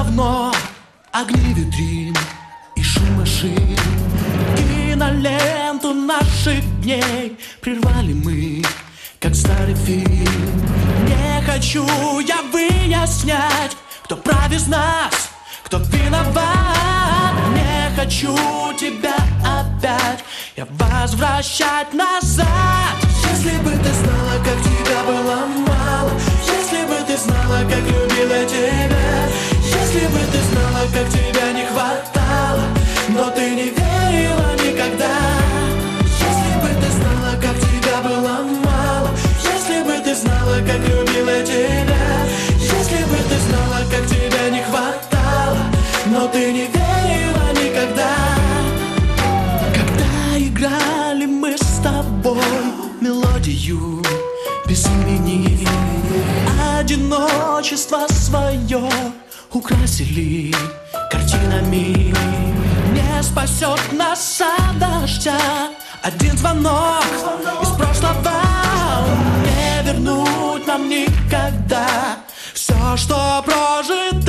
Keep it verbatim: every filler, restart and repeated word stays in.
давно огни витрин и шум машин. Киноленту наших дней прервали мы, как старый фильм. Не хочу я выяснять, кто прав из нас, кто виноват. Не хочу тебя опять я возвращать назад. Если бы ты знала, как тебя было мало, если бы ты знала, как любила тебя, если бы ты знала, как тебя не хватало, но ты не верила никогда. Если бы ты знала, как тебя было мало, если бы ты знала, как любила тебя, если бы ты знала, как тебя не хватало, но ты не верила никогда. Когда играли мы с тобой мелодию без имени, одиночество свое украсили картинами. Не спасет нас от дождя один звонок из прошлого. Не вернуть нам никогда все, что прожито.